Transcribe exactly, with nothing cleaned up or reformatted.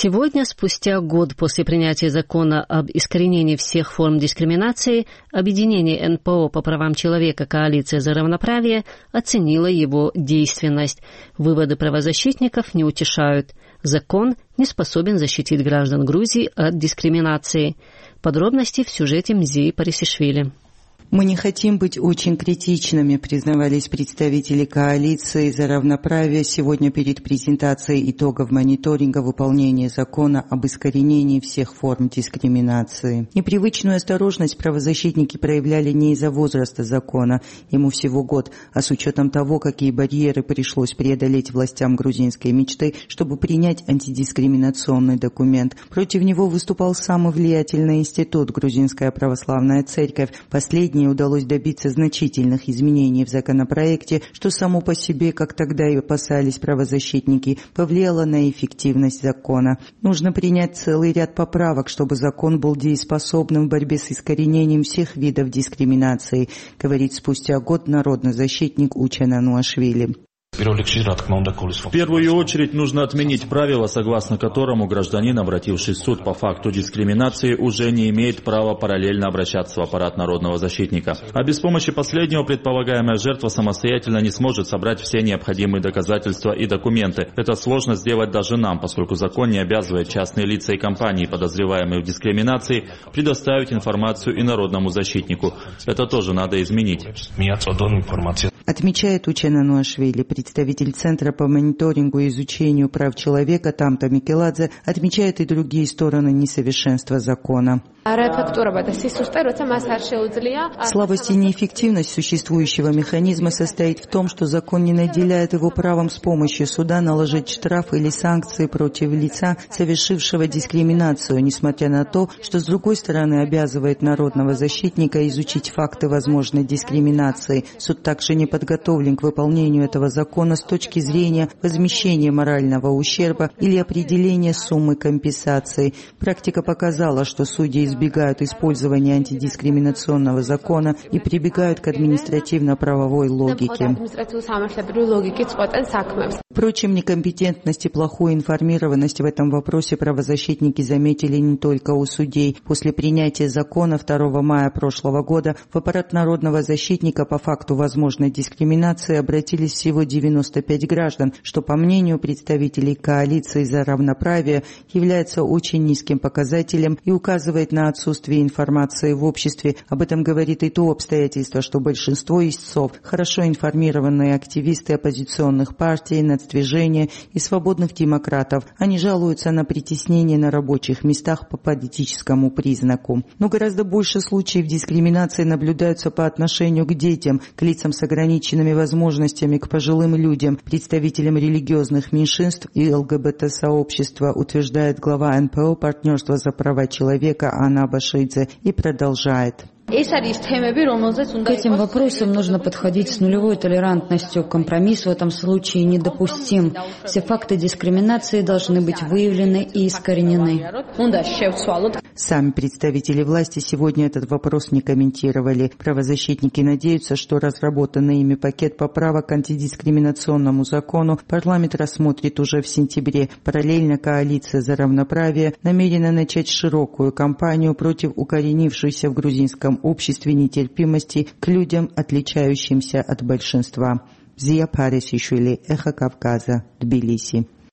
Сегодня, спустя год после принятия закона об искоренении всех форм дискриминации, объединение эн пэ о по правам человека «Коалиция за равноправие» оценило его действенность. Выводы правозащитников не утешают. Закон не способен защитить граждан Грузии от дискриминации. Подробности в сюжете Мзии Парисишвили. Мы не хотим быть очень критичными, признавались представители коалиции за равноправие сегодня перед презентацией итогов мониторинга выполнения закона об искоренении всех форм дискриминации. Непривычную осторожность правозащитники проявляли не из-за возраста закона, ему всего год, а с учетом того, какие барьеры пришлось преодолеть властям грузинской мечты, чтобы принять антидискриминационный документ. Против него выступал самый влиятельный институт Грузинская православная церковь. Последний удалось добиться значительных изменений в законопроекте, что само по себе, как тогда и опасались правозащитники, повлияло на эффективность закона. Нужно принять целый ряд поправок, чтобы закон был дееспособным в борьбе с искоренением всех видов дискриминации, говорит спустя год народный защитник Учен Ануашвили. В первую очередь нужно отменить правило, согласно которому гражданин, обративший в суд по факту дискриминации, уже не имеет права параллельно обращаться в аппарат народного защитника. А без помощи последнего предполагаемая жертва самостоятельно не сможет собрать все необходимые доказательства и документы. Это сложно сделать даже нам, поскольку закон не обязывает частные лица и компании, подозреваемые в дискриминации, предоставить информацию и народному защитнику. Это тоже надо изменить. Отмечает Учен Ануашвили, представитель Центра по мониторингу и изучению прав человека Тамта Микеладзе, отмечает и другие стороны несовершенства закона. Слабость и неэффективность существующего механизма состоит в том, что закон не наделяет его правом с помощью суда наложить штраф или санкции против лица, совершившего дискриминацию, несмотря на то, что с другой стороны обязывает народного защитника изучить факты возможной дискриминации. Суд также не подготовлен к выполнению этого закона с точки зрения возмещения морального ущерба или определения суммы компенсации. Практика показала, что судьи избегают использования антидискриминационного закона и прибегают к административно-правовой логике. Впрочем, некомпетентность и плохую информированность в этом вопросе правозащитники заметили не только у судей. После принятия закона второго мая прошлого года в аппарат народного защитника по факту возможной дискриминации обратились всего девяносто пять граждан, что, по мнению представителей коалиции за равноправие, является очень низким показателем и указывает на отсутствие информации в обществе. Об этом говорит и то обстоятельство, что большинство истцов – хорошо информированные активисты оппозиционных партий, нацдвижения и свободных демократов. Они жалуются на притеснение на рабочих местах по политическому признаку. Но гораздо больше случаев дискриминации наблюдаются по отношению к детям, к лицам с ограниченными возможностями, к пожилым людям, представителям религиозных меньшинств и эл гэ бэ тэ-сообщества, утверждает глава эн пэ о «Партнерство за права человека» Анна Башидзе и продолжает. К этим вопросам нужно подходить с нулевой толерантностью. Компромисс в этом случае недопустим. Все факты дискриминации должны быть выявлены и искоренены. Сами представители власти сегодня этот вопрос не комментировали. Правозащитники надеются, что разработанный ими пакет поправок к антидискриминационному закону парламент рассмотрит уже в сентябре. Параллельно коалиция за равноправие намерена начать широкую кампанию против укоренившейся в грузинском обществе нетерпимости к людям, отличающимся от большинства. Мзия Парисишвили, Эхо Кавказа, Тбилиси.